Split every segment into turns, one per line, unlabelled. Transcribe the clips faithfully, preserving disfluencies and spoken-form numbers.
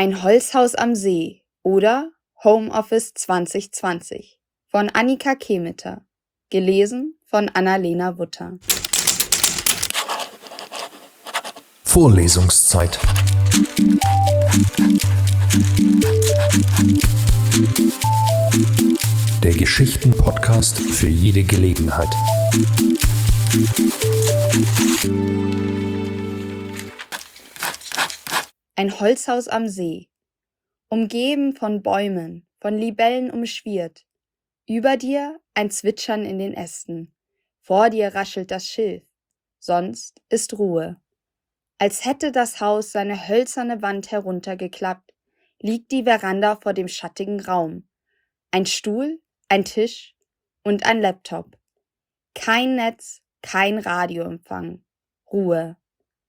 Ein Holzhaus am See oder Homeoffice zwanzig zwanzig von Annika Kehmeter, gelesen von Annalena Wutter.
Vorlesungszeit. Der Geschichten-Podcast für jede Gelegenheit.
Ein Holzhaus am See, umgeben von Bäumen, von Libellen umschwirrt. Über dir ein Zwitschern in den Ästen, vor dir raschelt das Schilf, sonst ist Ruhe. Als hätte das Haus seine hölzerne Wand heruntergeklappt, liegt die Veranda vor dem schattigen Raum. Ein Stuhl, ein Tisch und ein Laptop. Kein Netz, kein Radioempfang. Ruhe.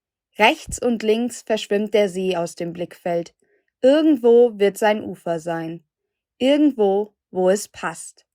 Rechts und links verschwimmt der See aus dem Blickfeld. Irgendwo wird sein Ufer sein. Irgendwo, wo es passt.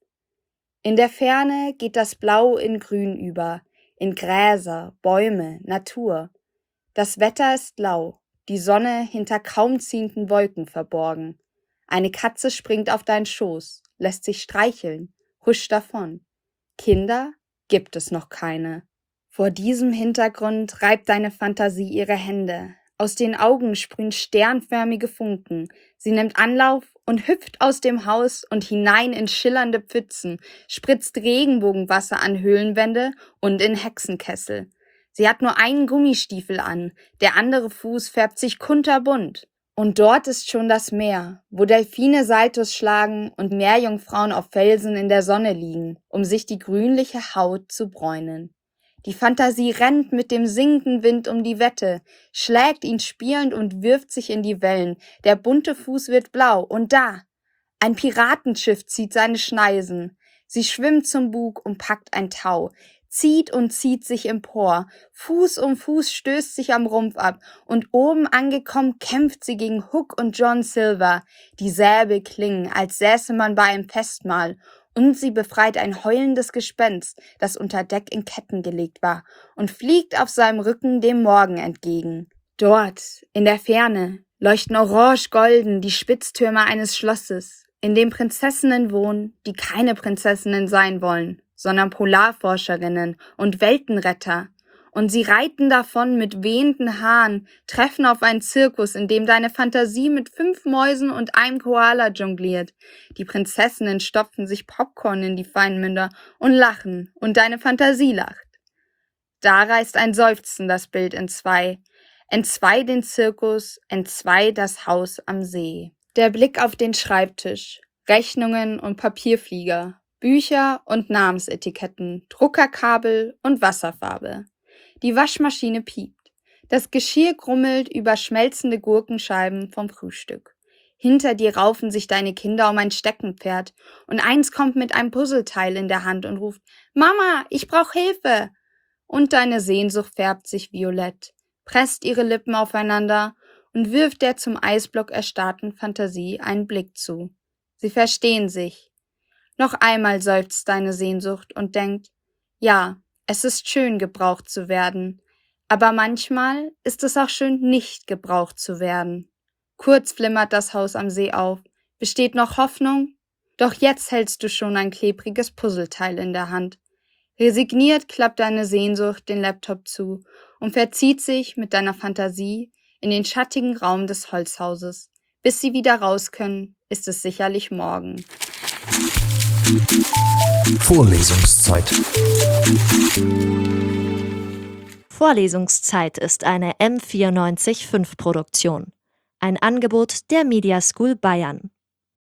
In der Ferne geht das Blau in Grün über, in Gräser, Bäume, Natur. Das Wetter ist lau, die Sonne hinter kaum ziehenden Wolken verborgen. Eine Katze springt auf deinen Schoß, lässt sich streicheln, huscht davon. Kinder gibt es noch keine. Vor diesem Hintergrund reibt deine Fantasie ihre Hände. Aus den Augen sprühen sternförmige Funken. Sie nimmt Anlauf und hüpft aus dem Haus und hinein in schillernde Pfützen, spritzt Regenbogenwasser an Höhlenwände und in Hexenkessel. Sie hat nur einen Gummistiefel an, der andere Fuß färbt sich kunterbunt. Und dort ist schon das Meer, wo Delfine Saltos schlagen und Meerjungfrauen auf Felsen in der Sonne liegen, um sich die grünliche Haut zu bräunen. Die Fantasie rennt mit dem singenden Wind um die Wette, schlägt ihn spielend und wirft sich in die Wellen. Der bunte Fuß wird blau und da, ein Piratenschiff zieht seine Schneisen. Sie schwimmt zum Bug und packt ein Tau, zieht und zieht sich empor. Fuß um Fuß stößt sich am Rumpf ab und oben angekommen kämpft sie gegen Hook und John Silver. Die Säbel klingen, als säße man bei einem Festmahl. Und sie befreit ein heulendes Gespenst, das unter Deck in Ketten gelegt war, und fliegt auf seinem Rücken dem Morgen entgegen. Dort, in der Ferne, leuchten orange-golden die Spitztürme eines Schlosses, in dem Prinzessinnen wohnen, die keine Prinzessinnen sein wollen, sondern Polarforscherinnen und Weltenretter. Und sie reiten davon mit wehenden Haaren, treffen auf einen Zirkus, in dem deine Fantasie mit fünf Mäusen und einem Koala jongliert. Die Prinzessinnen stopfen sich Popcorn in die Feinmünder und lachen, und deine Fantasie lacht. Da reißt ein Seufzen das Bild entzwei, entzwei den Zirkus, entzwei das Haus am See. Der Blick auf den Schreibtisch, Rechnungen und Papierflieger, Bücher und Namensetiketten, Druckerkabel und Wasserfarbe. Die Waschmaschine piept. Das Geschirr grummelt über schmelzende Gurkenscheiben vom Frühstück. Hinter dir raufen sich deine Kinder um ein Steckenpferd und eins kommt mit einem Puzzleteil in der Hand und ruft: »Mama, ich brauch Hilfe!« Und deine Sehnsucht färbt sich violett, presst ihre Lippen aufeinander und wirft der zum Eisblock erstarrten Fantasie einen Blick zu. Sie verstehen sich. Noch einmal seufzt deine Sehnsucht und denkt: Ja, es ist schön, gebraucht zu werden, aber manchmal ist es auch schön, nicht gebraucht zu werden. Kurz flimmert das Haus am See auf. Besteht noch Hoffnung? Doch jetzt hältst du schon ein klebriges Puzzleteil in der Hand. Resigniert klappt deine Sehnsucht den Laptop zu und verzieht sich mit deiner Fantasie in den schattigen Raum des Holzhauses. Bis sie wieder raus können, ist es sicherlich morgen.
Vorlesungszeit.
Vorlesungszeit ist eine M vierundneunzig Punkt fünf Produktion. Ein Angebot der Media School Bayern.